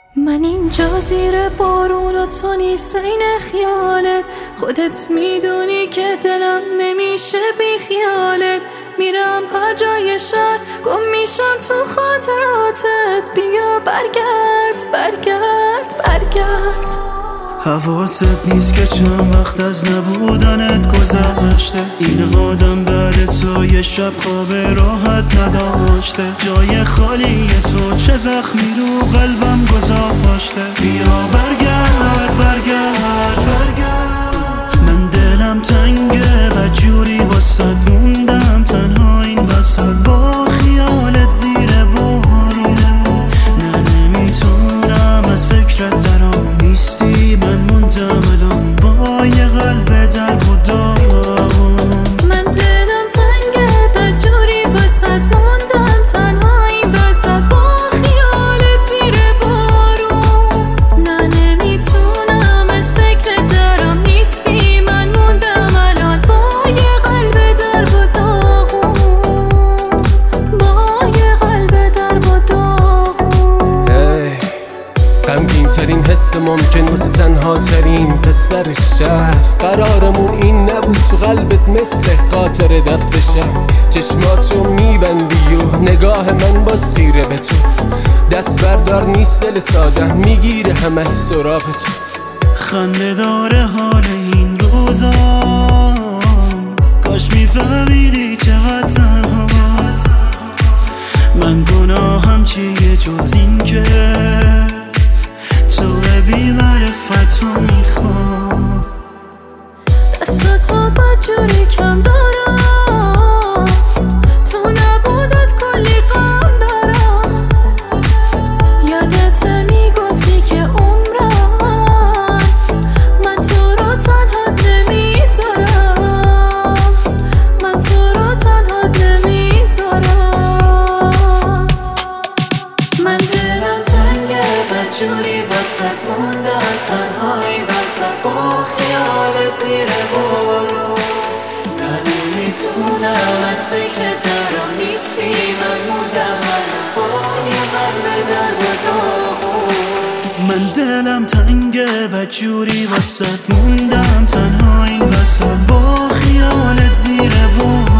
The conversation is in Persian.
من اینجا زیر بارون و تو نیستین خیالت، خودت میدونی که دلم نمیشه بی خیالت. میرم هر جای شهر گم میشم تو خاطراتت، بیا برگرد برگرد برگرد. حواست نیست که چند وقت از نبودنت گذشته، این آدم بعد تو یه شب خواب راحت نداشته. جای خالی تو چه زخمی رو قلبم گذاشته، بیا برگرد برگرد برگرد. من دلم تنگه بدجوری واسد موندم تنها این وسط با خیالت زیر بارون. نه نمیتونم از فکرت درام نیستی، من موندم الان با یه قلب درب و داغون. من دلم تنگه بدجوری واسد موندم تنها این وسط با خیالت زیر بارون. نه نمیتونم از فکر درم نیستی، من موندم الان با یه قلب درب و داغون، با یه قلب درب و داغون. غمگین ترین حس ممکن واسه تنها ترین پسر شهر، قرارمون این نبود تو قلبت مثل خاطر دفع شهر. چشماتو میبندی و نگاه من باز خیره به تو، دست بردار نیست دل ساده میگیره همه سراغ تو. خنده داره حال این روزا، کاش میفهمیدی چقدر تنها من. گناهم چیه جز این که تو بی معرفتو میخوام. دستاتو بدجوری کم دارم، تو نبودت کلی غم دارم. یادت میگفتی که عمرم من تو رو تنها نمیذارم، من تو رو تنها نمیذارم. من دلم تنگه بدجوری واسد موندم تنهایی واسد با خیالت زیر بارون. نه نمیتونم از فکر درم نیستی، من موندم الان با یه قلب درب و داغون. من دلم تنگه بدجوری واسد موندم تنهایی واسد با خیالت زیر بارون.